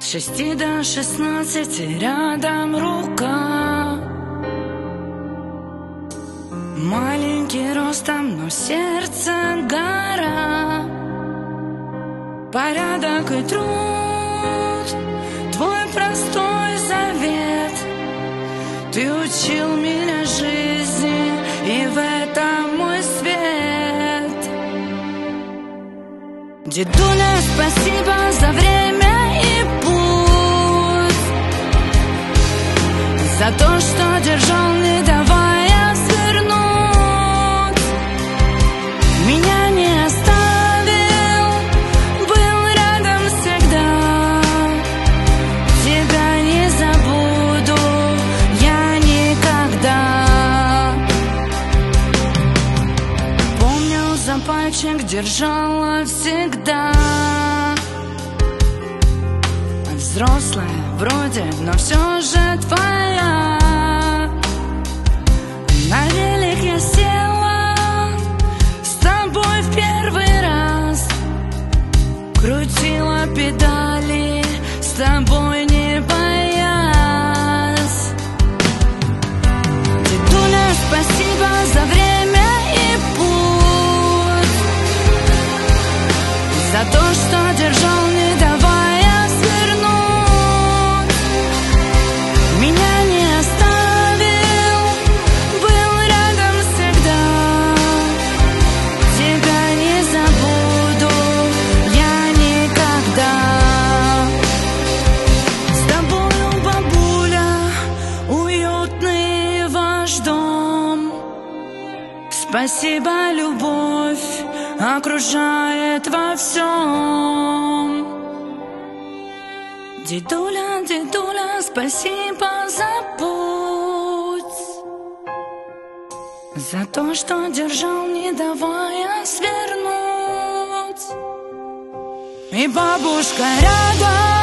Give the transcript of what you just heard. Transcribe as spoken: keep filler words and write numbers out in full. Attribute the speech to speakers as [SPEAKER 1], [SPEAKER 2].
[SPEAKER 1] шести до шестнадцати рядом рука. Маленький ростом, но сердце гора. Порядок и труд, твой простой завет. Ты учил меня жизни, и в этом мой свет. Дедуля, спасибо за время и путь, за то, что держал, не давая свернуть. Меня не оставил, был рядом всегда. Тебя не забуду я никогда. Помню, за пальчик держала всегда. Взрослая вроде, но все же твоя. На велик я села с тобой в первый раз. Крутила педали, с тобой не боясь. Дедуля, спасибо за время и путь, за то, что держал, не давая свернуть. Меня не оставил, был рядом всегда. Тебя не забуду я никогда. С тобою, бабуля, уютный ваш дом. Спасибо, любовь окружает во всем. Дедуля, дедуля, спасибо за путь, за то, что держал, не давая свернуть. И бабушка рядом.